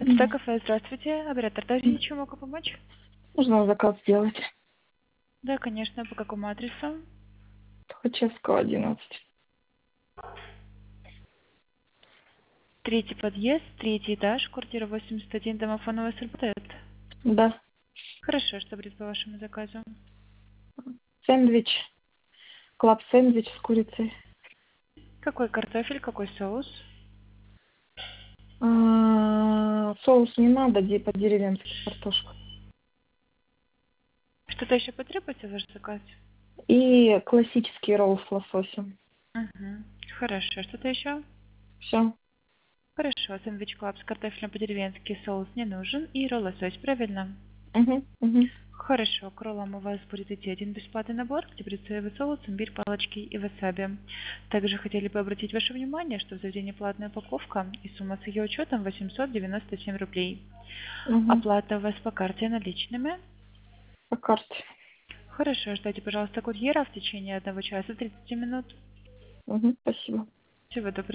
Это кафе, здравствуйте. Оператор, даже чем могу помочь? Нужно заказ сделать. Да, конечно. По какому адресу? Тухачевского, 11. Третий подъезд, третий этаж, квартира 81, домофон у вас работает? Да. Хорошо, что будет по вашему заказу? Сэндвич. Клаб сэндвич с курицей. Какой картофель, какой соус? Соус не надо, по-деревенски картошку. Что-то еще потребуется ваш заказ? И классический ролл с лососем. Угу. Хорошо, что-то еще? Все. Хорошо, сэндвич клаб с картофелем по-деревенски, соус не нужен и ролл лосось, правильно? Угу. Хорошо, к роллам у вас будет идти один бесплатный набор, где представляет соус, имбирь, палочки и васаби. Также хотели бы обратить ваше внимание, что в заведении платная упаковка и сумма с ее учетом 897 рублей. Угу. Оплата у вас по карте наличными. По карте. Хорошо, ждите, пожалуйста, курьера в течение 1 часа 30 минут. Угу. Спасибо. Всего доброго.